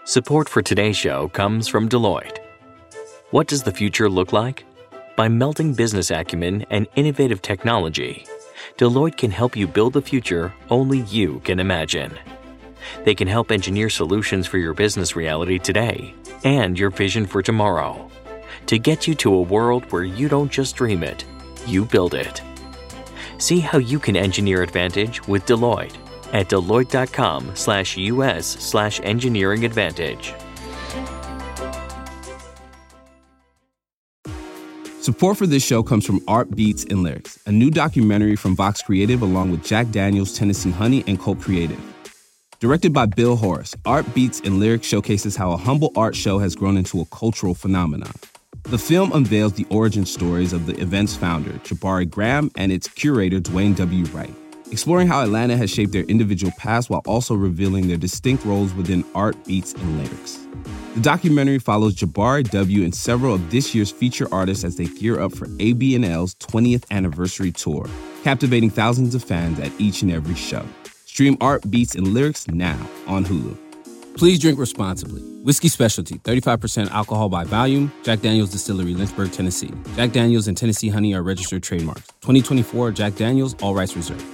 Support for today's show comes from Deloitte. What does the future look like? By melding business acumen and innovative technology, Deloitte can help you build the future only you can imagine. They can help engineer solutions for your business reality today and your vision for tomorrow to get you to a world where you don't just dream it, you build it. See how you can engineer advantage with Deloitte at deloitte.com/US/engineering advantage. Support for this show comes from Art Beats and Lyrics, a new documentary from Vox Creative along with Jack Daniels, Tennessee Honey, and Cult Creative. Directed by Bill Horace, Art Beats and Lyrics showcases how a humble art show has grown into a cultural phenomenon. The film unveils the origin stories of the event's founder, Jabari Graham, and its curator, Dwayne W. Wright, exploring how Atlanta has shaped their individual paths while also revealing their distinct roles within Art Beats and Lyrics. The documentary follows Jabari W. and several of this year's feature artists as they gear up for AB&L's 20th anniversary tour, captivating thousands of fans at each and every show. Stream Art Beats and Lyrics now on Hulu. Please drink responsibly. Whiskey Specialty, 35% alcohol by volume. Jack Daniels Distillery, Lynchburg, Tennessee. Jack Daniels and Tennessee Honey are registered trademarks. 2024 Jack Daniels, all rights reserved.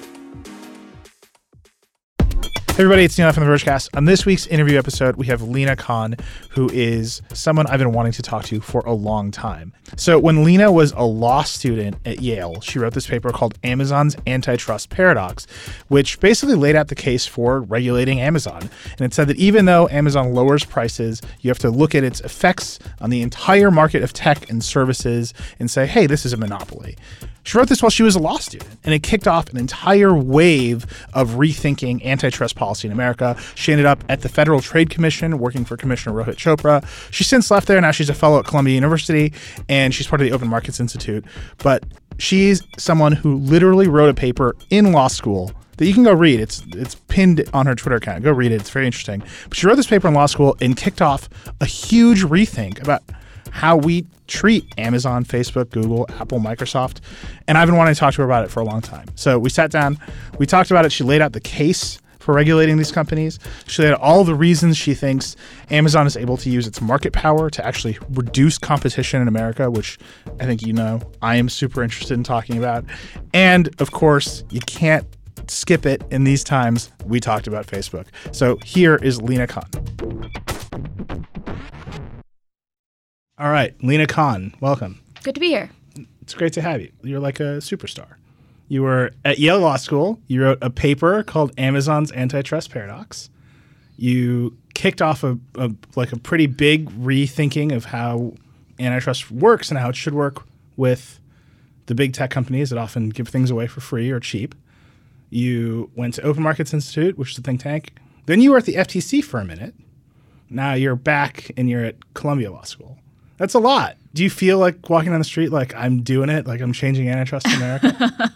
Hey everybody, it's Neil from the Vergecast. On this week's interview episode, we have Lina Khan, who is someone I've been wanting to talk to for a long time. So when Lina was a law student at Yale, she wrote this paper called Amazon's Antitrust Paradox, which basically laid out the case for regulating Amazon. And it said that even though Amazon lowers prices, you have to look at its effects on the entire market of tech and services and say, hey, this is a monopoly. She wrote this while she was a law student, and it kicked off an entire wave of rethinking antitrust policy in America. She ended up at the Federal Trade Commission working for Commissioner Rohit Chopra. She's since left there. Now she's a fellow at Columbia University, and she's part of the Open Markets Institute. But she's someone who literally wrote a paper in law school that you can go read. It's pinned on her Twitter account. Go read it. It's very interesting. But she wrote this paper in law school and kicked off a huge rethink about how we treat Amazon, Facebook, Google, Apple, Microsoft. And I've been wanting to talk to her about it for a long time. So we sat down, we talked about it. She laid out the case for regulating these companies. She laid out all the reasons she thinks Amazon is able to use its market power to actually reduce competition in America, which I think you know I am super interested in talking about. And of course, you can't skip it in these times. We talked about Facebook. So here is Lina Khan. All right, Lina Khan, welcome. Good to be here. It's great to have you. You're like a superstar. You were at Yale Law School. You wrote a paper called Amazon's Antitrust Paradox. You kicked off a pretty big rethinking of how antitrust works and how it should work with the big tech companies that often give things away for free or cheap. You went to Open Markets Institute, which is a think tank. Then you were at the FTC for a minute. Now you're back and you're at Columbia Law School. That's a lot. Do you feel like walking down the street like I'm doing it, like I'm changing antitrust in America?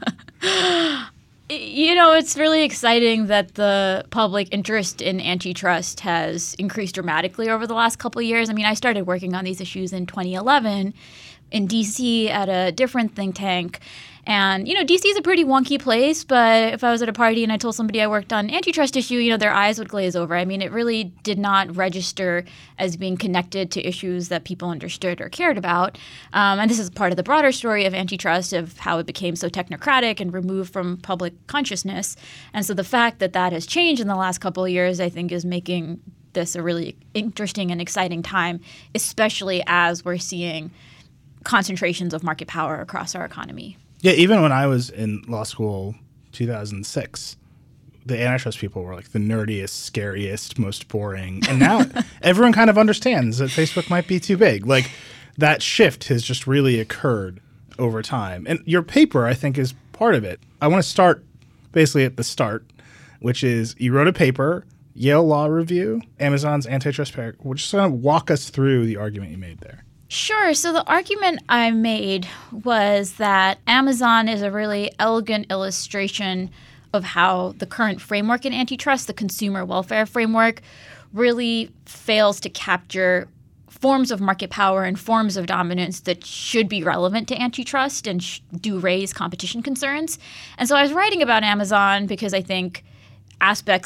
You know, it's really exciting that the public interest in antitrust has increased dramatically over the last couple of years. I mean, I started working on these issues in 2011 in D.C. at a different think tank. And, you know, D.C. is a pretty wonky place, but if I was at a party and I told somebody I worked on an antitrust issue, you know, their eyes would glaze over. I mean, it really did not register as being connected to issues that people understood or cared about. And this is part of the broader story of antitrust, of how it became so technocratic and removed from public consciousness. And so the fact that that has changed in the last couple of years, I think, is making this a really interesting and exciting time, especially as we're seeing concentrations of market power across our economy. Yeah, even when I was in law school, 2006, the antitrust people were like the nerdiest, scariest, most boring. And now everyone kind of understands that Facebook might be too big. Like that shift has just really occurred over time. And your paper, I think, is part of it. I want to start basically at the start, which is you wrote a paper, Yale Law Review, Amazon's Antitrust Paradox. We're just going to walk us through the argument you made there. Sure. So the argument I made was that Amazon is a really elegant illustration of how the current framework in antitrust, the consumer welfare framework, really fails to capture forms of market power and forms of dominance that should be relevant to antitrust and do raise competition concerns. And so I was writing about Amazon because I think aspects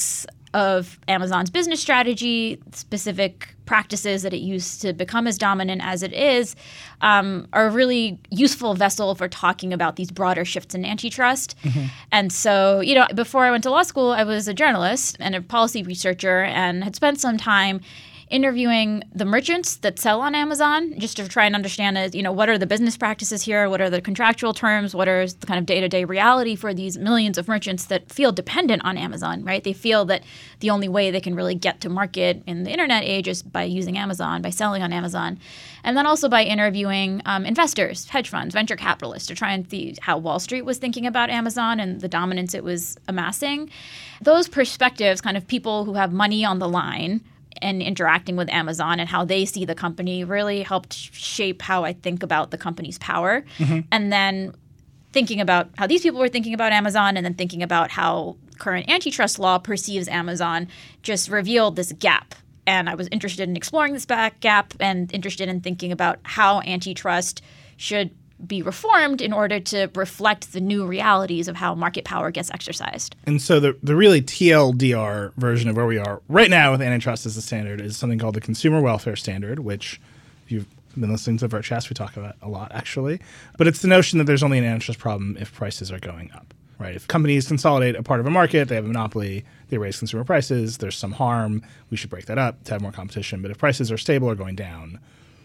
of Amazon's business strategy, specific practices that it used to become as dominant as it is, are a really useful vessel for talking about these broader shifts in antitrust. And so, before I went to law school, I was a journalist and a policy researcher and had spent some time interviewing the merchants that sell on Amazon just to try and understand, what are the business practices here? What are the contractual terms? What is the kind of day-to-day reality for these millions of merchants that feel dependent on Amazon, right? They feel that the only way they can really get to market in the internet age is by using Amazon, by selling on Amazon. And then also by interviewing investors, hedge funds, venture capitalists to try and see how Wall Street was thinking about Amazon and the dominance it was amassing. Those perspectives, kind of people who have money on the line and interacting with Amazon and how they see the company, really helped shape how I think about the company's power. And then thinking about how these people were thinking about Amazon and then thinking about how current antitrust law perceives Amazon just revealed this gap. And I was interested in exploring this gap and interested in thinking about how antitrust should be reformed in order to reflect the new realities of how market power gets exercised. And so the really TLDR version of where we are right now with antitrust as a standard is something called the Consumer Welfare Standard, which if you've been listening to the Vergecast, we talk about a lot, actually. But it's the notion that there's only an antitrust problem if prices are going up, right? If companies consolidate a part of a market, they have a monopoly, they raise consumer prices, there's some harm, we should break that up to have more competition. But if prices are stable or going down,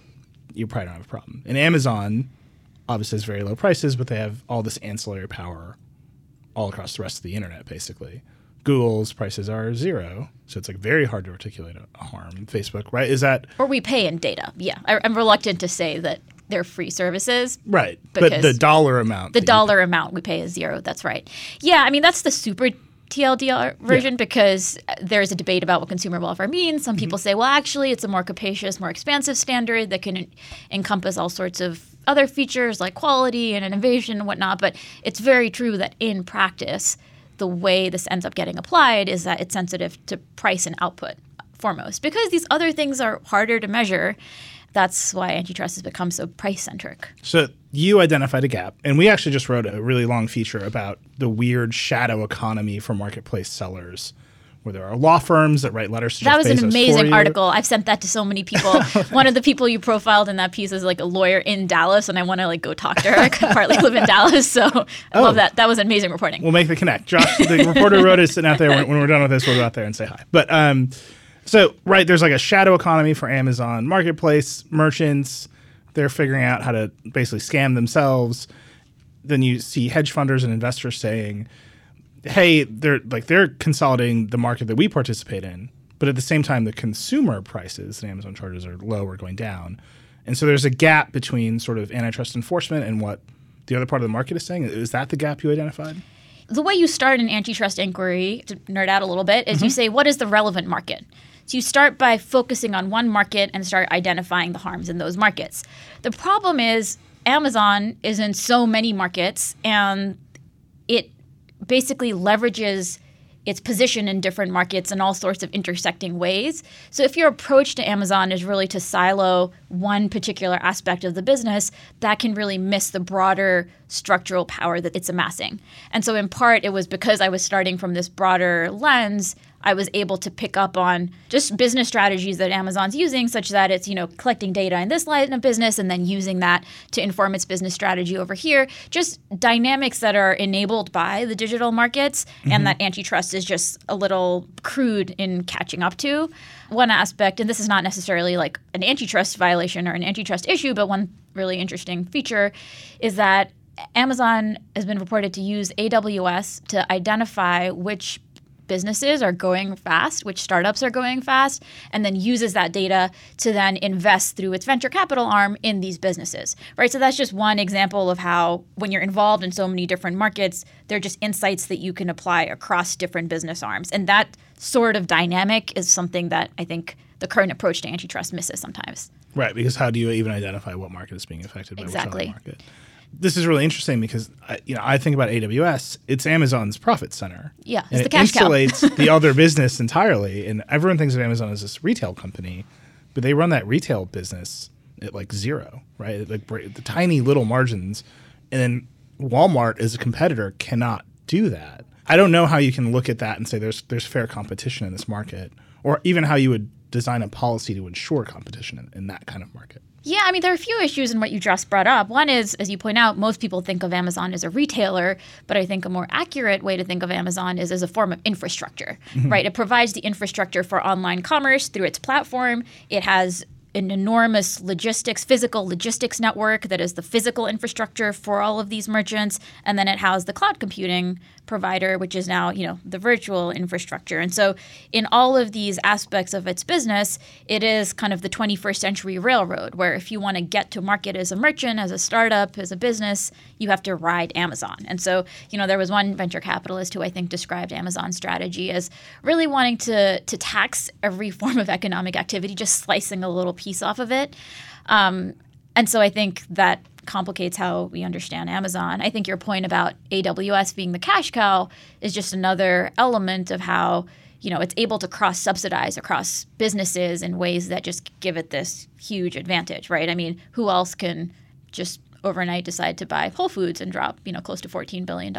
you probably don't have a problem. And Amazon obviously has very low prices, but they have all this ancillary power all across the rest of the internet, basically. Google's prices are zero, so it's very hard to articulate a harm. Facebook, right? Is that... Or we pay in data, yeah. I'm reluctant to say that they're free services. Right, but the dollar amount. The dollar amount we pay is zero, that's right. Yeah, that's the super TLDR version because there's a debate about what consumer welfare means. Some people say, well, actually, it's a more capacious, more expansive standard that can encompass all sorts of other features like quality and innovation and whatnot. But it's very true that in practice, the way this ends up getting applied is that it's sensitive to price and output foremost. Because these other things are harder to measure, that's why antitrust has become so price-centric. So you identified a gap, and we actually just wrote a really long feature about the weird shadow economy for marketplace sellers, where there are law firms that write letters to Jeff Bezos. That was an amazing article. I've sent that to so many people. One of the people you profiled in that piece is a lawyer in Dallas, and I want to go talk to her. I partly live in Dallas, so I love that. That was amazing reporting. We'll make the connect. Josh, the reporter who wrote it, is sitting out there. When we're done with this, we'll go out there and say hi. But so, right, there's a shadow economy for Amazon Marketplace merchants. They're figuring out how to basically scam themselves. Then you see hedge funders and investors saying, hey, they're consolidating the market that we participate in, but at the same time, the consumer prices that Amazon charges are low or going down. And so there's a gap between sort of antitrust enforcement and what the other part of the market is saying. Is that the gap you identified? The way you start an antitrust inquiry, to nerd out a little bit, is you say, what is the relevant market? So you start by focusing on one market and start identifying the harms in those markets. The problem is Amazon is in so many markets, and it basically leverages its position in different markets in all sorts of intersecting ways. So if your approach to Amazon is really to silo one particular aspect of the business, that can really miss the broader structural power that it's amassing. And so in part, it was because I was starting from this broader lens, I was able to pick up on just business strategies that Amazon's using, such that it's, collecting data in this line of business and then using that to inform its business strategy over here. Just dynamics that are enabled by the digital markets and that antitrust is just a little crude in catching up to. One aspect, and this is not necessarily an antitrust violation or an antitrust issue, but one really interesting feature is that Amazon has been reported to use AWS to identify which businesses are going fast, which startups are going fast, and then uses that data to then invest through its venture capital arm in these businesses, right? So that's just one example of how when you're involved in so many different markets, they're just insights that you can apply across different business arms. And that sort of dynamic is something that I think the current approach to antitrust misses sometimes. Right, because how do you even identify what market is being affected by which other market? This is really interesting because I think about AWS. It's Amazon's profit center. Yeah, it's the cash cow. It insulates the other business entirely. And everyone thinks of Amazon as this retail company, but they run that retail business at zero, right? The tiny little margins. And then Walmart as a competitor cannot do that. I don't know how you can look at that and say there's fair competition in this market, or even how you would design a policy to ensure competition in that kind of market. Yeah, I mean, there are a few issues in what you just brought up. One is, as you point out, most people think of Amazon as a retailer, but I think a more accurate way to think of Amazon is as a form of infrastructure, right? It provides the infrastructure for online commerce through its platform. It has an enormous physical logistics network that is the physical infrastructure for all of these merchants. And then it has the cloud computing provider, which is now, the virtual infrastructure. And so in all of these aspects of its business, it is kind of the 21st century railroad, where if you want to get to market as a merchant, as a startup, as a business, you have to ride Amazon. And so, there was one venture capitalist who I think described Amazon's strategy as really wanting to tax every form of economic activity, just slicing a little piece off of it. And so I think that complicates how we understand Amazon. I think your point about AWS being the cash cow is just another element of how, it's able to cross-subsidize across businesses in ways that just give it this huge advantage, right? I mean, who else can just overnight decide to buy Whole Foods and drop, close to $14 billion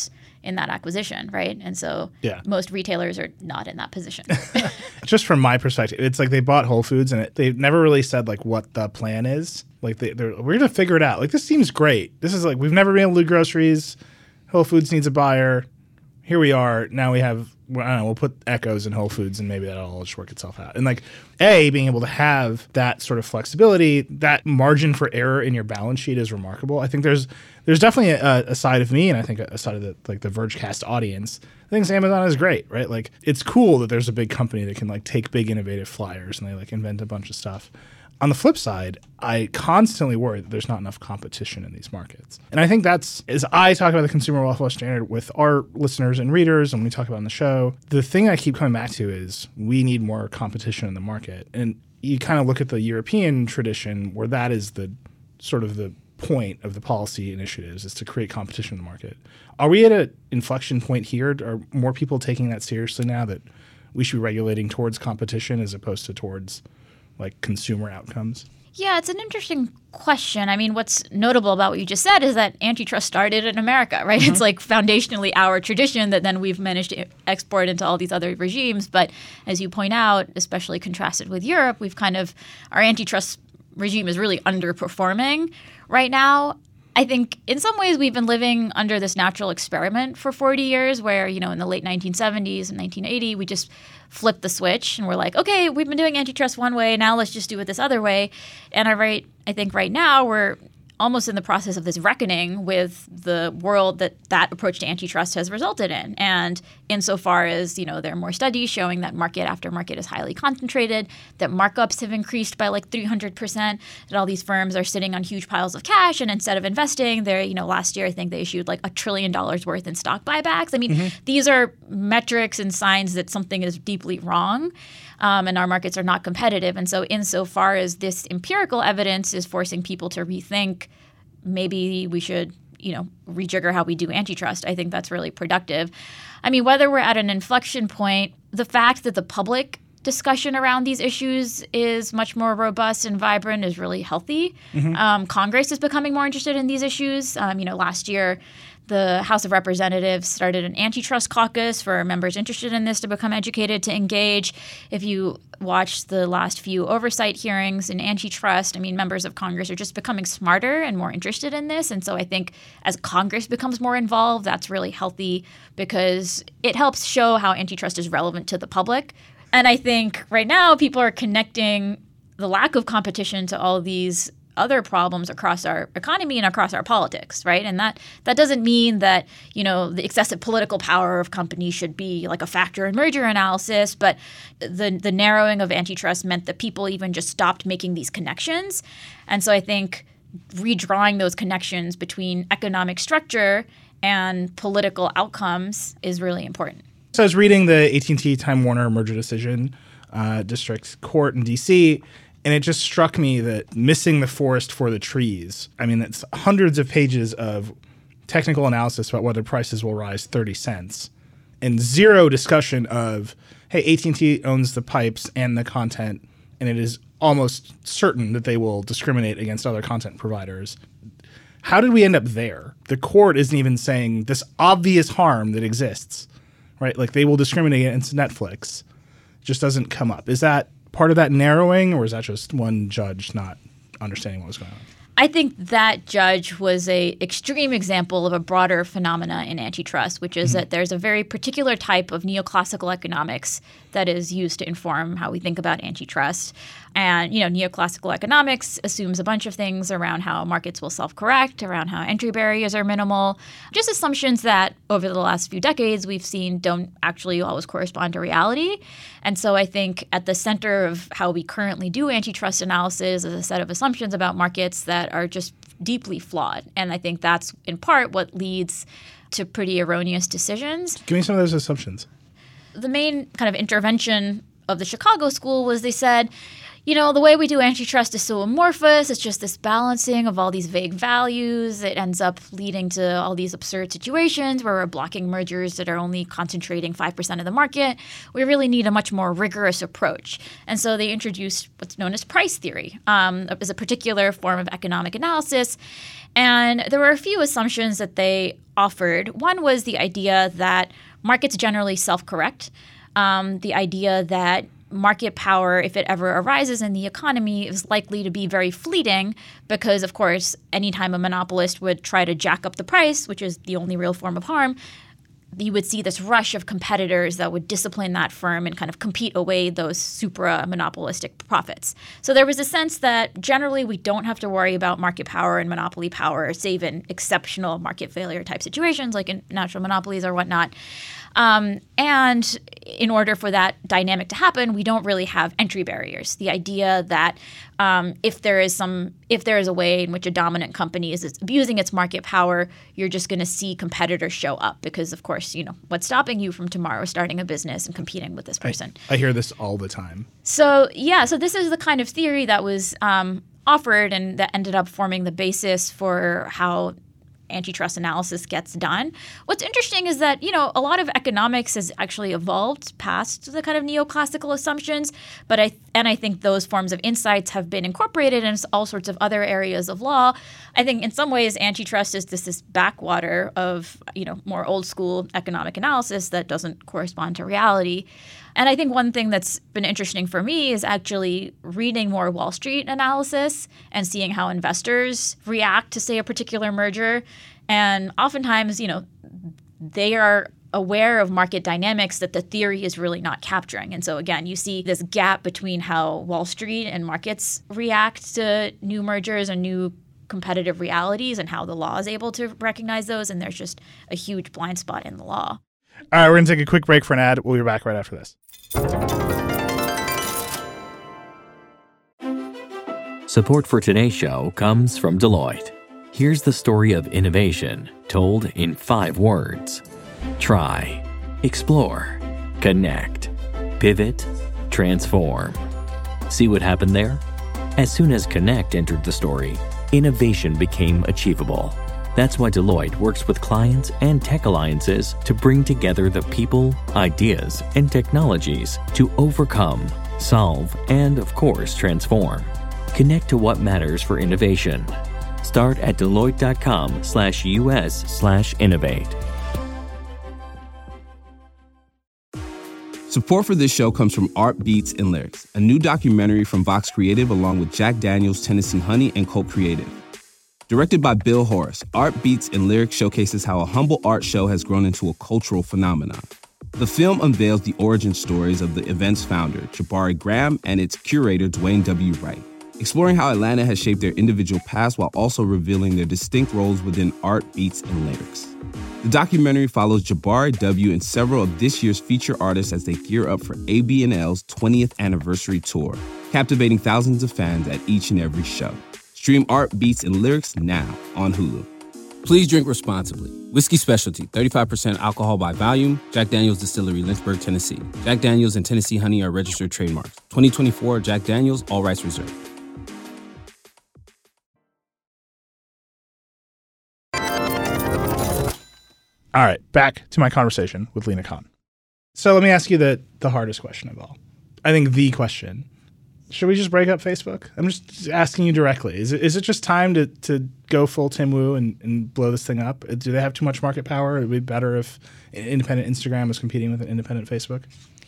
in that acquisition, right? And so most retailers are not in that position. Just from my perspective, it's like they bought Whole Foods and they never really said like what the plan is. Like we're going to figure it out. Like this seems great. This is like we've never been able to do groceries. Whole Foods needs a buyer. Here we are. Now we have, I don't know, we'll put Echoes in Whole Foods and maybe that'll all just work itself out. And like being able to have that sort of flexibility, that margin for error in your balance sheet is remarkable. I think there's definitely a side of me, and I think a side of the Vergecast audience that thinks Amazon is great, right? Like it's cool that there's a big company that can like take big innovative flyers and they like invent a bunch of stuff. On the flip side, I constantly worry that there's not enough competition in these markets. And I think that's, as I talk about the Consumer Welfare Standard with our listeners and readers, and we talk about on the show, the thing I keep coming back to is we need more competition in the market. And you kind of look at the European tradition where that is the sort of the point of the policy initiatives is to create competition in the market. Are we at an inflection point here? Are more people taking that seriously now that we should be regulating towards competition as opposed to towards like consumer outcomes? Yeah, it's an interesting question. I mean, what's notable about what you just said is that antitrust started in America, right? It's like foundationally our tradition that then we've managed to export into all these other regimes. But as you point out, especially contrasted with Europe, our antitrust regime is really underperforming right now. I think in some ways we've been living under this natural experiment for 40 years where, in the late 1970s and 1980, we just flipped the switch and we're like, okay, we've been doing antitrust one way, now let's just do it this other way. And I think right now we're almost in the process of this reckoning with the world that approach to antitrust has resulted in. And insofar as, there are more studies showing that market after market is highly concentrated, that markups have increased by like 300%, that all these firms are sitting on huge piles of cash, and instead of investing, they're, last year I think they issued like $1 trillion worth in stock buybacks. I mean, these are metrics and signs that something is deeply wrong. And our markets are not competitive. And so insofar as this empirical evidence is forcing people to rethink, maybe we should, rejigger how we do antitrust, I think that's really productive. I mean, whether we're at an inflection point, the fact that the public discussion around these issues is much more robust and vibrant is really healthy. Congress is becoming more interested in these issues. Last year, the House of Representatives started an antitrust caucus for members interested in this to become educated, to engage. If you watch the last few oversight hearings in antitrust, I mean, members of Congress are just becoming smarter and more interested in this. And so I think as Congress becomes more involved, that's really healthy because it helps show how antitrust is relevant to the public. And I think right now people are connecting the lack of competition to all these other problems across our economy and across our politics, right? And that doesn't mean that, the excessive political power of companies should be like a factor in merger analysis, but the narrowing of antitrust meant that people even just stopped making these connections. And so I think redrawing those connections between economic structure and political outcomes is really important. So I was reading the AT&T Time Warner merger decision, district court in D.C., and it just struck me that missing the forest for the trees. I mean, it's hundreds of pages of technical analysis about whether prices will rise 30 cents and zero discussion of, hey, AT&T owns the pipes and the content, and it is almost certain that they will discriminate against other content providers. How did we end up there? The court isn't even saying this obvious harm that exists, right? Like they will discriminate against Netflix. It just doesn't come up. Is that part of that narrowing, or is that just one judge not understanding what was going on? I think that judge was a extreme example of a broader phenomena in antitrust, which is that there's a very particular type of neoclassical economics that is used to inform how we think about antitrust. And, neoclassical economics assumes a bunch of things around how markets will self-correct, around how entry barriers are minimal, just assumptions that over the last few decades we've seen don't actually always correspond to reality. And so I think at the center of how we currently do antitrust analysis is a set of assumptions about markets that are just deeply flawed. And I think that's in part what leads to pretty erroneous decisions. Give me some of those assumptions. The main kind of intervention of the Chicago school was they said, the way we do antitrust is so amorphous. It's just this balancing of all these vague values. It ends up leading to all these absurd situations where we're blocking mergers that are only concentrating 5% of the market. We really need a much more rigorous approach. And so they introduced what's known as price theory as a particular form of economic analysis. And there were a few assumptions that they offered. One was the idea that markets generally self-correct, the idea that market power, if it ever arises in the economy, is likely to be very fleeting because, of course, anytime a monopolist would try to jack up the price, which is the only real form of harm, you would see this rush of competitors that would discipline that firm and kind of compete away those supra-monopolistic profits. So there was a sense that generally we don't have to worry about market power and monopoly power, save in exceptional market failure type situations like in natural monopolies or whatnot. And in order for that dynamic to happen, we don't really have entry barriers. The idea that if there is a way in which a dominant company is abusing its market power, you're just going to see competitors show up because, of course, what's stopping you from tomorrow starting a business and competing with this person? I hear this all the time. So this is the kind of theory that was offered and that ended up forming the basis for how antitrust analysis gets done. What's interesting is that, a lot of economics has actually evolved past the kind of neoclassical assumptions, but I think those forms of insights have been incorporated in all sorts of other areas of law. I think in some ways antitrust is this backwater of, more old school economic analysis that doesn't correspond to reality. And I think one thing that's been interesting for me is actually reading more Wall Street analysis and seeing how investors react to, say, a particular merger. And oftentimes, they are aware of market dynamics that the theory is really not capturing. And so, again, you see this gap between how Wall Street and markets react to new mergers and new competitive realities and how the law is able to recognize those. And there's just a huge blind spot in the law. All right, we're going to take a quick break for an ad. We'll be back right after this. Support for today's show comes from Deloitte. Here's the story of innovation told in 5 words. Try, explore, connect, pivot, transform. See what happened there? As soon as connect entered the story, innovation became achievable. That's why Deloitte works with clients and tech alliances to bring together the people, ideas, and technologies to overcome, solve, and, of course, transform. Connect to what matters for innovation. Start at Deloitte.com/US/innovate. Support for this show comes from Art Beats and Lyrics, a new documentary from Vox Creative along with Jack Daniels, Tennessee Honey, and Colt Creative. Directed by Bill Horace, Art Beats and Lyrics showcases how a humble art show has grown into a cultural phenomenon. The film unveils the origin stories of the event's founder, Jabari Graham, and its curator, Dwayne W. Wright, exploring how Atlanta has shaped their individual paths while also revealing their distinct roles within Art Beats and Lyrics. The documentary follows Jabari W. and several of this year's feature artists as they gear up for ABNL's 20th anniversary tour, captivating thousands of fans at each and every show. Stream Art Beats and Lyrics now on Hulu. Please drink responsibly. Whiskey Specialty, 35% alcohol by volume. Jack Daniel's Distillery, Lynchburg, Tennessee. Jack Daniel's and Tennessee Honey are registered trademarks. 2024 Jack Daniel's, all rights reserved. All right, back to my conversation with Lina Khan. So let me ask you the hardest question of all. I think the question. Should we just break up Facebook? I'm just asking you directly. Is it just time to go full Tim Wu and blow this thing up? Do they have too much market power? It would be better if independent Instagram was competing with an independent Facebook?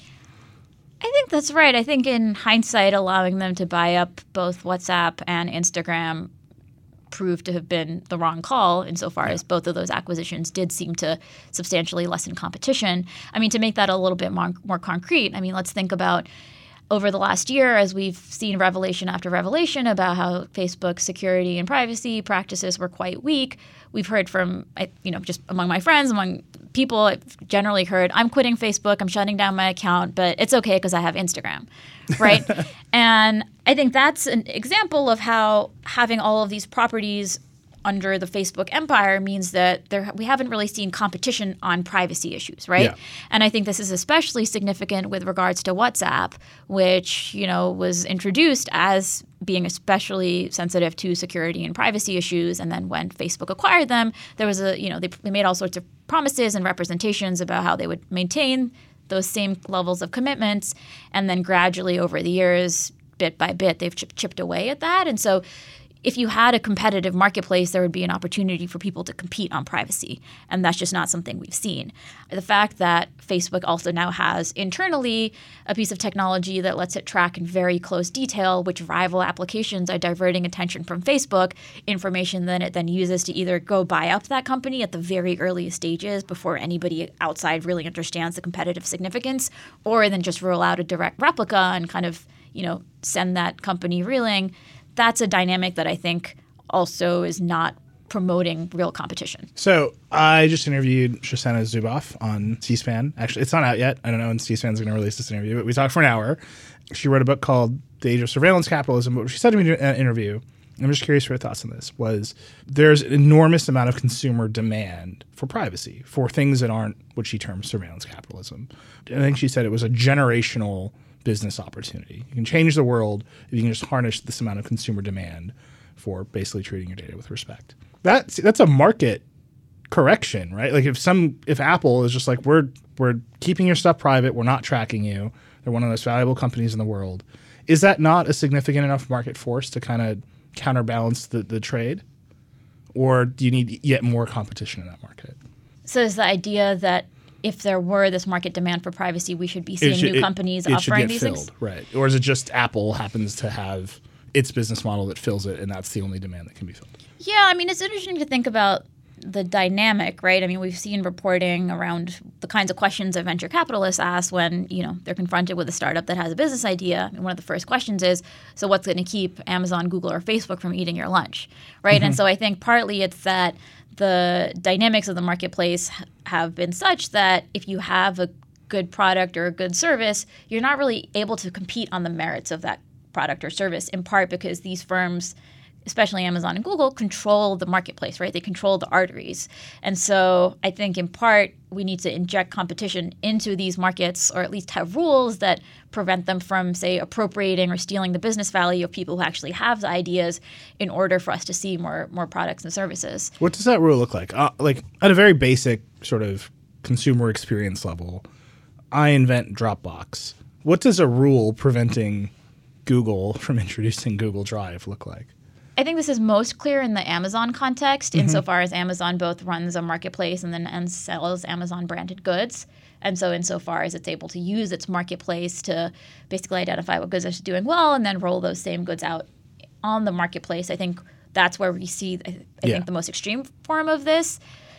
I think that's right. I think in hindsight, allowing them to buy up both WhatsApp and Instagram proved to have been the wrong call insofar as both of those acquisitions did seem to substantially lessen competition. I mean, to make that a little bit more concrete, I mean, let's think about over the last year, as we've seen revelation after revelation about how Facebook's security and privacy practices were quite weak. We've heard from, just among my friends, among people, I've generally heard, I'm quitting Facebook, I'm shutting down my account, but it's okay because I have Instagram, right? And I think that's an example of how having all of these properties under the Facebook empire means that we haven't really seen competition on privacy issues, right? Yeah. And I think this is especially significant with regards to WhatsApp, which, was introduced as being especially sensitive to security and privacy issues. And then when Facebook acquired them, there was they made all sorts of promises and representations about how they would maintain those same levels of commitments. And then gradually over the years, bit by bit, they've chipped away at that. And so if you had a competitive marketplace, there would be an opportunity for people to compete on privacy. And that's just not something we've seen. The fact that Facebook also now has internally a piece of technology that lets it track in very close detail which rival applications are diverting attention from Facebook, information that it then uses to either go buy up that company at the very earliest stages before anybody outside really understands the competitive significance, or then just roll out a direct replica and kind of, send that company reeling. That's a dynamic that I think also is not promoting real competition. So I just interviewed Shoshana Zuboff on C-SPAN. Actually, it's not out yet. I don't know when C-SPAN's going to release this interview, but we talked for an hour. She wrote a book called The Age of Surveillance Capitalism. But what she said to me in an interview, I'm just curious for her thoughts on this, was there's an enormous amount of consumer demand for privacy, for things that aren't what she terms surveillance capitalism. I think she said it was a generational business opportunity. You can change the world if you can just harness this amount of consumer demand for basically treating your data with respect. That's a market correction, right? Like if Apple is just like, we're keeping your stuff private, we're not tracking you, they're one of the most valuable companies in the world. Is that not a significant enough market force to kind of counterbalance the trade? Or do you need yet more competition in that market? So is the idea that if there were this market demand for privacy, we should be seeing new companies offering these things? Right. Or is it just Apple happens to have its business model that fills it, and that's the only demand that can be filled? Yeah, I mean, it's interesting to think about the dynamic, right? I mean, we've seen reporting around the kinds of questions that venture capitalists ask when, they're confronted with a startup that has a business idea. I mean, one of the first questions is, so what's going to keep Amazon, Google, or Facebook from eating your lunch, right? Mm-hmm. And so I think partly it's that the dynamics of the marketplace have been such that if you have a good product or a good service, you're not really able to compete on the merits of that product or service, in part because these firms, especially Amazon and Google, control the marketplace, right? They control the arteries. And so I think in part we need to inject competition into these markets, or at least have rules that prevent them from, say, appropriating or stealing the business value of people who actually have the ideas, in order for us to see more products and services. What does that rule look like? Like at a very basic sort of consumer experience level, I invent Dropbox. What does a rule preventing Google from introducing Google Drive look like? I think this is most clear in the Amazon context, insofar as Amazon both runs a marketplace and sells Amazon-branded goods. And so insofar as it's able to use its marketplace to basically identify what goods are doing well and then roll those same goods out on the marketplace, I think that's where we see, I think, the most extreme form of this.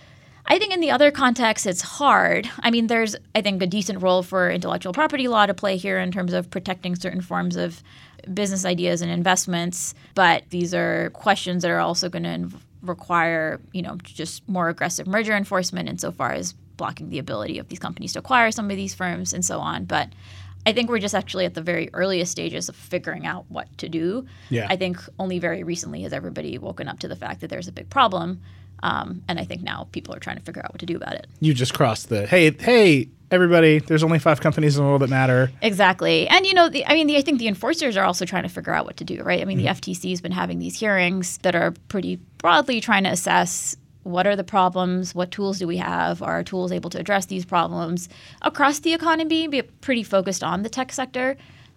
I think in the other context, it's hard. I mean, there's, I think, a decent role for intellectual property law to play here in terms of protecting certain forms of business ideas and investments. But these are questions that are also going to require, just more aggressive merger enforcement insofar as blocking the ability of these companies to acquire some of these firms and so on. But I think we're just actually at the very earliest stages of figuring out what to do. Yeah. I think only very recently has everybody woken up to the fact that there's a big problem. And I think now people are trying to figure out what to do about it. You just crossed the, hey, everybody, there's only 5 companies in the world that matter. Exactly. And, I think the enforcers are also trying to figure out what to do, right? I mean, the FTC has been having these hearings that are pretty broadly trying to assess what are the problems, what tools do we have, are tools able to address these problems across the economy, be pretty focused on the tech sector.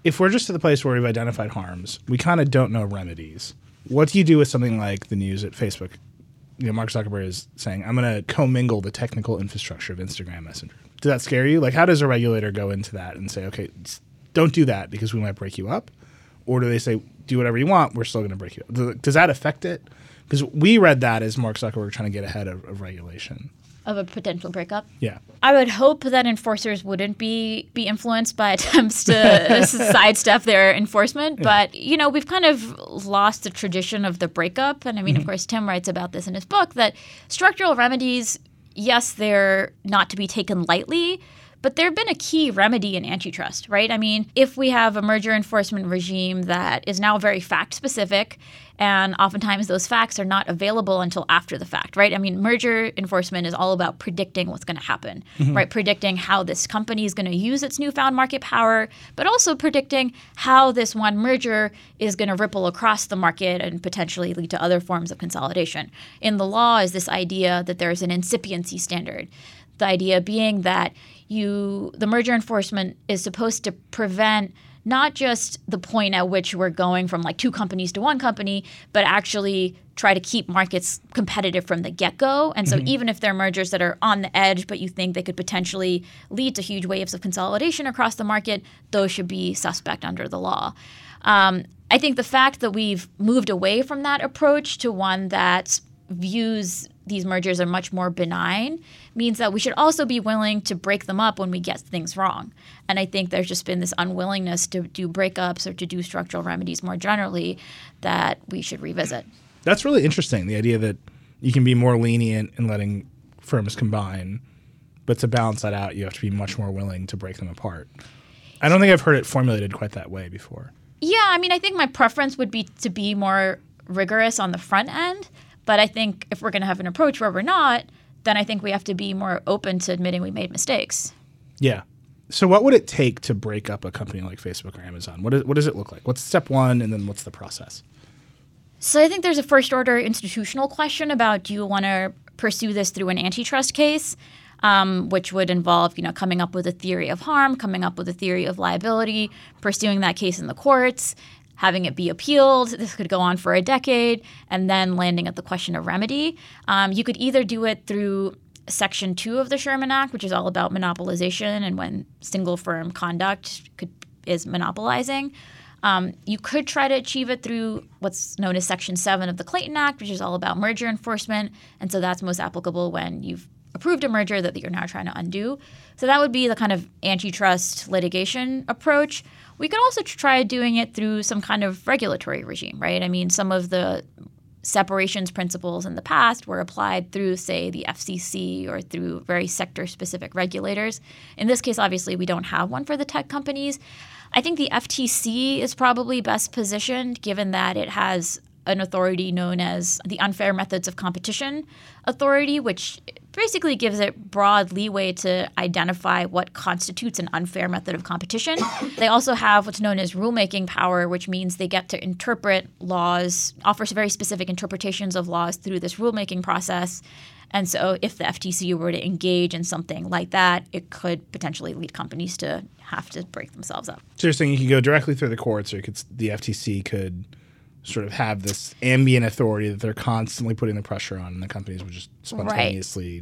if we're just to the place where we've identified harms, we kind of don't know remedies. What do you do with something like the news at Facebook? Mark Zuckerberg is saying, I'm going to commingle the technical infrastructure of Instagram Messenger. Does that scare you? Like, how does a regulator go into that and say, okay, don't do that because we might break you up? Or do they say, do whatever you want, we're still going to break you up? Does that affect it? Because we read that as Mark Zuckerberg trying to get ahead of regulation. Of a potential breakup? Yeah. I would hope that enforcers wouldn't be influenced by attempts to sidestep their enforcement. Yeah. But, we've kind of lost the tradition of the breakup. And I mean, of course, Tim writes about this in his book, that structural remedies, yes, they're not to be taken lightly, but they've been a key remedy in antitrust, right? I mean, if we have a merger enforcement regime that is now very fact-specific, and oftentimes those facts are not available until after the fact, right? I mean, merger enforcement is all about predicting what's going to happen, right? Predicting how this company is going to use its newfound market power, but also predicting how this one merger is going to ripple across the market and potentially lead to other forms of consolidation. In the law is this idea that there's an incipiency standard. The idea being that the merger enforcement is supposed to prevent not just the point at which we're going from like two companies to one company, but actually try to keep markets competitive from the get-go. And so even if there are mergers that are on the edge, but you think they could potentially lead to huge waves of consolidation across the market, those should be suspect under the law. I think the fact that we've moved away from that approach to one that views these mergers are much more benign means that we should also be willing to break them up when we get things wrong. And I think there's just been this unwillingness to do breakups or to do structural remedies more generally that we should revisit. That's really interesting, the idea that you can be more lenient in letting firms combine, but to balance that out, you have to be much more willing to break them apart. I don't think I've heard it formulated quite that way before. Yeah, I mean, I think my preference would be to be more rigorous on the front end. But I think if we're going to have an approach where we're not, then I think we have to be more open to admitting we made mistakes. Yeah. So what would it take to break up a company like Facebook or Amazon? What does it look like? What's step one, and then what's the process? So I think there's a first-order institutional question about, do you want to pursue this through an antitrust case, which would involve, coming up with a theory of harm, coming up with a theory of liability, pursuing that case in the courts, having it be appealed. This could go on for a decade, and then landing at the question of remedy. You could either do it through Section 2 of the Sherman Act, which is all about monopolization and when single firm conduct is monopolizing. You could try to achieve it through what's known as Section 7 of the Clayton Act, which is all about merger enforcement. And so that's most applicable when you've approved a merger that you're now trying to undo. So that would be the kind of antitrust litigation approach. We could also try doing it through some kind of regulatory regime, right? I mean, some of the separations principles in the past were applied through, say, the FCC or through very sector-specific regulators. In this case, obviously, we don't have one for the tech companies. I think the FTC is probably best positioned, given that it has an authority known as the Unfair Methods of Competition Authority, which basically gives it broad leeway to identify what constitutes an unfair method of competition. They also have what's known as rulemaking power, which means they get to interpret laws, offers very specific interpretations of laws through this rulemaking process. And so if the FTC were to engage in something like that, it could potentially lead companies to have to break themselves up. So you're saying you could go directly through the courts, or the FTC could sort of have this ambient authority that they're constantly putting the pressure on, and the companies would just spontaneously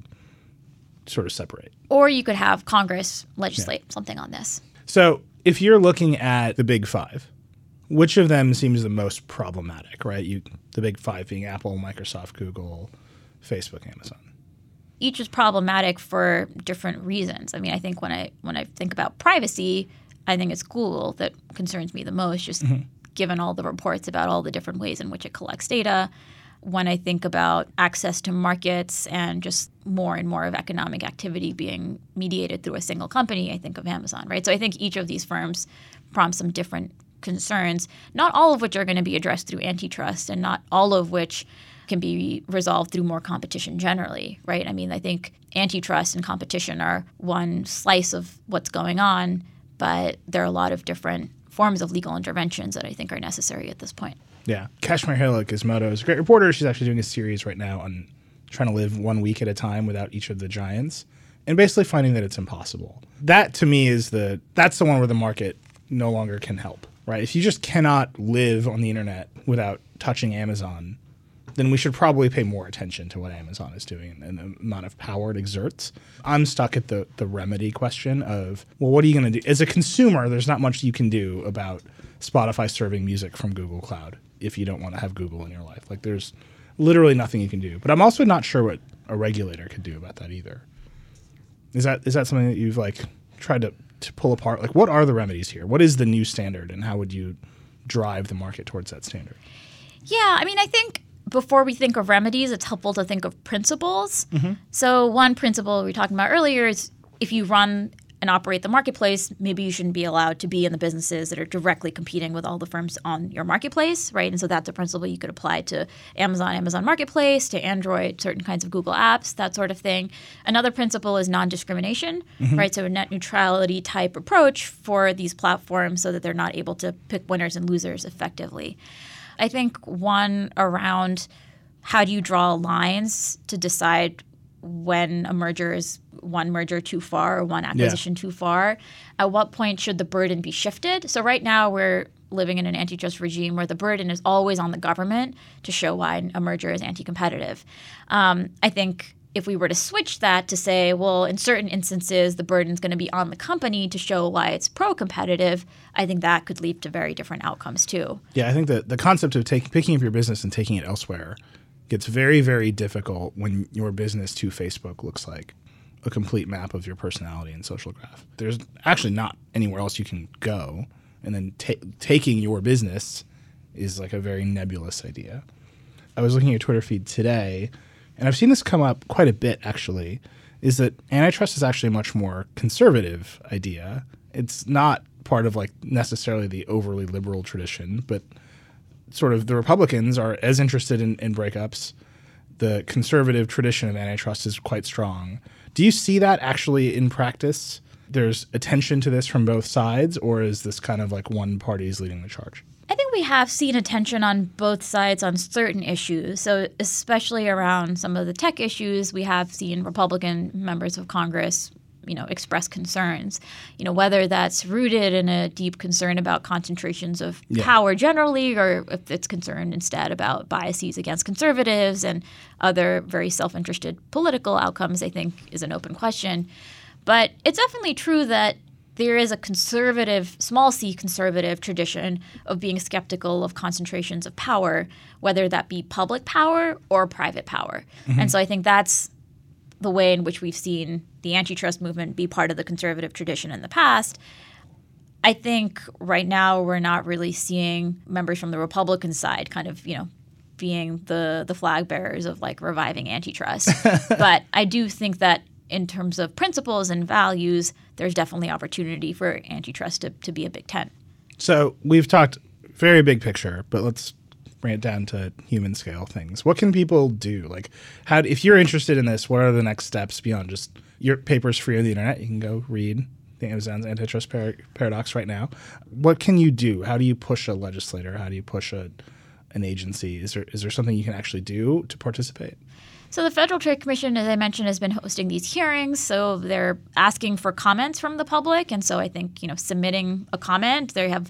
sort of separate. Or you could have Congress legislate something on this. So if you're looking at the big five, which of them seems the most problematic, right? The big five being Apple, Microsoft, Google, Facebook, Amazon. Each is problematic for different reasons. I mean, I think when I think about privacy, I think it's Google that concerns me the most, just given all the reports about all the different ways in which it collects data. When I think about access to markets and just more and more of economic activity being mediated through a single company, I think of Amazon, right? So I think each of these firms prompts some different concerns, not all of which are going to be addressed through antitrust, and not all of which can be resolved through more competition generally, right? I mean, I think antitrust and competition are one slice of what's going on, but there are a lot of different forms of legal interventions that I think are necessary at this point. Yeah. Kashmir Hill-Gizmodo is a great reporter. She's actually doing a series right now on trying to live 1 week at a time without each of the giants and basically finding that it's impossible. That, to me, that's the one where the market no longer can help, right? If you just cannot live on the internet without touching Amazon, then we should probably pay more attention to what Amazon is doing and the amount of power it exerts. I'm stuck at the remedy question of, well, what are you going to do? As a consumer, there's not much you can do about Spotify serving music from Google Cloud if you don't want to have Google in your life. Like, there's literally nothing you can do. But I'm also not sure what a regulator could do about that either. Is that something that you've like tried to pull apart? Like, what are the remedies here? What is the new standard, and how would you drive the market towards that standard? Yeah, I mean, I think before we think of remedies, it's helpful to think of principles. So one principle we were talking about earlier is if you run and operate the marketplace, maybe you shouldn't be allowed to be in the businesses that are directly competing with all the firms on your marketplace, right? And so that's a principle you could apply to Amazon Marketplace, to Android, certain kinds of Google apps, that sort of thing. Another principle is non-discrimination, right? So a net neutrality type approach for these platforms so that they're not able to pick winners and losers effectively. I think one around how do you draw lines to decide when a merger is one merger too far or one acquisition too far. At what point should the burden be shifted? So right now we're living in an antitrust regime where the burden is always on the government to show why a merger is anti-competitive. I think if we were to switch that to say, well, in certain instances, the burden is going to be on the company to show why it's pro-competitive, I think that could lead to very different outcomes too. Yeah, I think that the concept of picking up your business and taking it elsewhere gets very, very difficult when your business to Facebook looks like a complete map of your personality and social graph. There's actually not anywhere else you can go, and then taking your business is like a very nebulous idea. I was looking at your Twitter feed today, and I've seen this come up quite a bit actually, is that antitrust is actually a much more conservative idea. It's not part of like necessarily the overly liberal tradition, but sort of the Republicans are as interested in breakups. The conservative tradition of antitrust is quite strong. Do you see that actually in practice? There's attention to this from both sides, or is this kind of like one party is leading the charge? I think we have seen attention on both sides on certain issues. So especially around some of the tech issues, we have seen Republican members of Congress express concerns, whether that's rooted in a deep concern about concentrations of power generally, or if it's concerned instead about biases against conservatives and other very self-interested political outcomes, I think is an open question. But it's definitely true that there is a conservative, small c conservative tradition of being skeptical of concentrations of power, whether that be public power or private power. And so I think that's the way in which we've seen the antitrust movement be part of the conservative tradition in the past. I think right now we're not really seeing members from the Republican side kind of, being the flag bearers of like reviving antitrust. But I do think that in terms of principles and values, there's definitely opportunity for antitrust to be a big tent. So we've talked very big picture, but let's bring it down to human scale things. What can people do? Like, if you're interested in this, what are the next steps beyond just your paper's free on the internet? You can go read the Amazon's Antitrust Paradox right now. What can you do? How do you push a legislator? How do you push an agency? Is there something you can actually do to participate? So the Federal Trade Commission, as I mentioned, has been hosting these hearings. So they're asking for comments from the public. And so I think, submitting a comment, they have,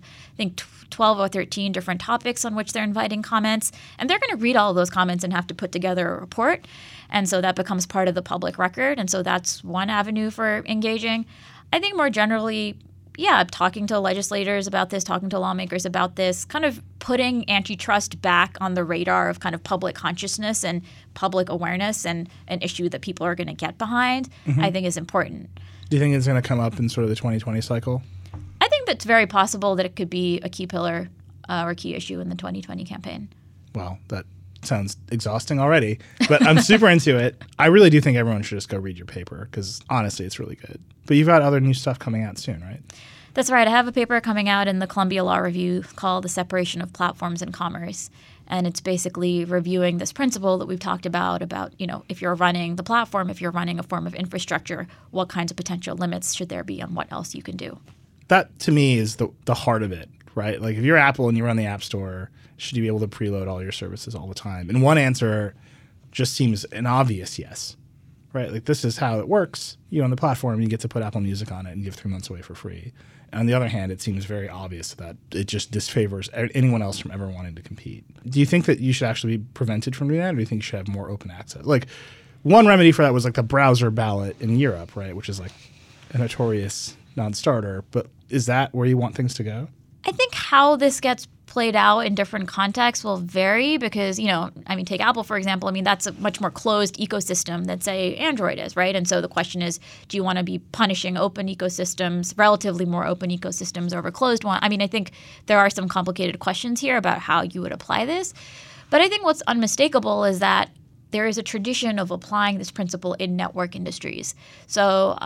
12 or 13 different topics on which they're inviting comments. And they're going to read all of those comments and have to put together a report. And so that becomes part of the public record. And so that's one avenue for engaging. I think more generally, talking to legislators about this, talking to lawmakers about this, kind of putting antitrust back on the radar of kind of public consciousness and public awareness and an issue that people are going to get behind, I think is important. Do you think it's going to come up in sort of the 2020 cycle? I think that's very possible that it could be a key pillar or key issue in the 2020 campaign. Well, that sounds exhausting already, but I'm super into it. I really do think everyone should just go read your paper because honestly, it's really good. But you've got other new stuff coming out soon, right? That's right. I have a paper coming out in the Columbia Law Review called The Separation of Platforms and Commerce. And it's basically reviewing this principle that we've talked about, if you're running the platform, if you're running a form of infrastructure, what kinds of potential limits should there be on what else you can do? That, to me, is the heart of it, right? Like, if you're Apple and you run the App Store, should you be able to preload all your services all the time? And one answer just seems an obvious yes, right? Like, this is how it works. On the platform, you get to put Apple Music on it and give 3 months away for free. On the other hand, it seems very obvious that it just disfavors anyone else from ever wanting to compete. Do you think that you should actually be prevented from doing that, or do you think you should have more open access? Like, one remedy for that was like the browser ballot in Europe, right, which is like a notorious non-starter. But is that where you want things to go? I think how this gets played out in different contexts will vary because, take Apple, for example. That's a much more closed ecosystem than, say, Android is, right? And so the question is, do you want to be punishing open ecosystems, relatively more open ecosystems over closed ones? I think there are some complicated questions here about how you would apply this. But I think what's unmistakable is that there is a tradition of applying this principle in network industries. So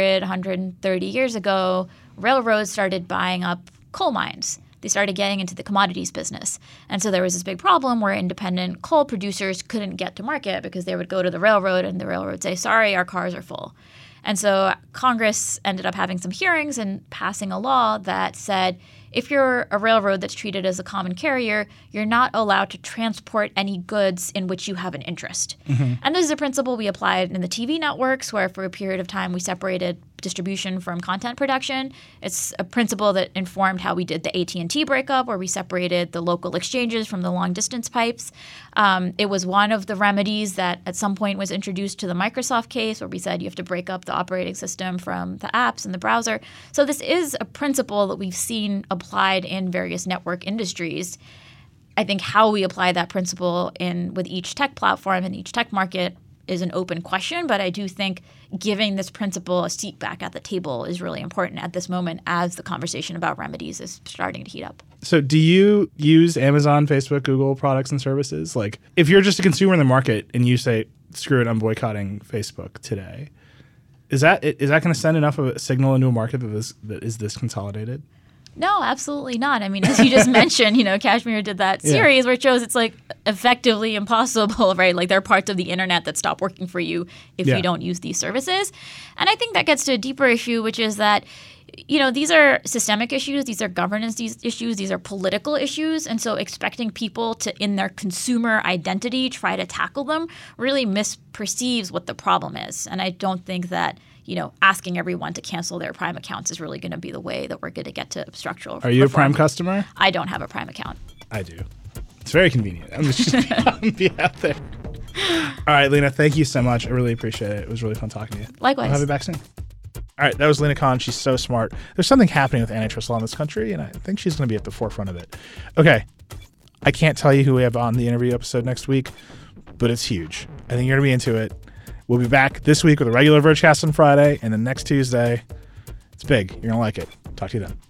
130 years ago, railroads started buying up coal mines. They started getting into the commodities business. And so there was this big problem where independent coal producers couldn't get to market because they would go to the railroad and the railroad would say, sorry, our cars are full. And so Congress ended up having some hearings and passing a law that said, if you're a railroad that's treated as a common carrier, you're not allowed to transport any goods in which you have an interest. Mm-hmm. And this is a principle we applied in the TV networks, where for a period of time we separated distribution from content production. It's a principle that informed how we did the AT&T breakup, where we separated the local exchanges from the long-distance pipes. It was one of the remedies that at some point was introduced to the Microsoft case, where we said you have to break up the operating system from the apps and the browser. So this is a principle that we've seen applied in various network industries. I think how we apply that principle with each tech platform and each tech market is an open question, but I do think giving this principle a seat back at the table is really important at this moment as the conversation about remedies is starting to heat up. So do you use Amazon, Facebook, Google products and services? Like, if you're just a consumer in the market and you say, screw it, I'm boycotting Facebook today, is that going to send enough of a signal into a market that is this consolidated? No, absolutely not. As you just mentioned, Kashmir did that series where it shows it's like effectively impossible, right? Like there are parts of the internet that stop working for you if you don't use these services. And I think that gets to a deeper issue, which is that, these are systemic issues, these are governance issues, these are political issues. And so expecting people to, in their consumer identity, try to tackle them really misperceives what the problem is. And I don't think that asking everyone to cancel their Prime accounts is really going to be the way that we're going to get to structural reform. Are you a Prime customer? I don't have a Prime account. I do. It's very convenient. I'm just be out there. All right, Lena, thank you so much. I really appreciate it. It was really fun talking to you. Likewise. I'll have you back soon. All right, that was Lena Khan. She's so smart. There's something happening with antitrust law in this country, and I think she's going to be at the forefront of it. Okay, I can't tell you who we have on the interview episode next week, but it's huge. I think you're going to be into it. We'll be back this week with a regular Vergecast on Friday, and then next Tuesday, it's big. You're going to like it. Talk to you then.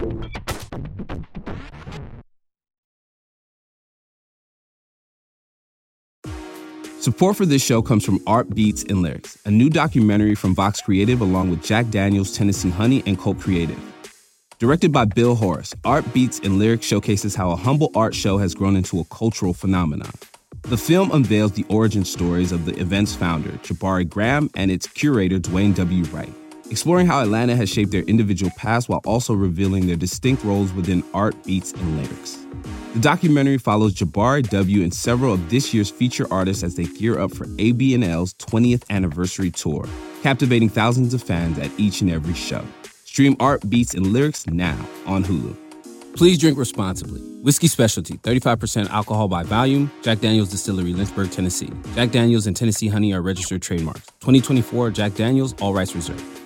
Support for this show comes from Art Beats and Lyrics, a new documentary from Vox Creative along with Jack Daniels, Tennessee Honey, and Colt Creative. Directed by Bill Horace, Art Beats and Lyrics showcases how a humble art show has grown into a cultural phenomenon. The film unveils the origin stories of the event's founder, Jabari Graham, and its curator, Dwayne W. Wright, exploring how Atlanta has shaped their individual paths while also revealing their distinct roles within art, beats, and lyrics. The documentary follows Jabari W. and several of this year's feature artists as they gear up for AB&L's 20th anniversary tour, captivating thousands of fans at each and every show. Stream Art, Beats, and Lyrics now on Hulu. Please drink responsibly. Whiskey Specialty, 35% alcohol by volume. Jack Daniel's Distillery, Lynchburg, Tennessee. Jack Daniel's and Tennessee Honey are registered trademarks. 2024 Jack Daniel's, all rights reserved.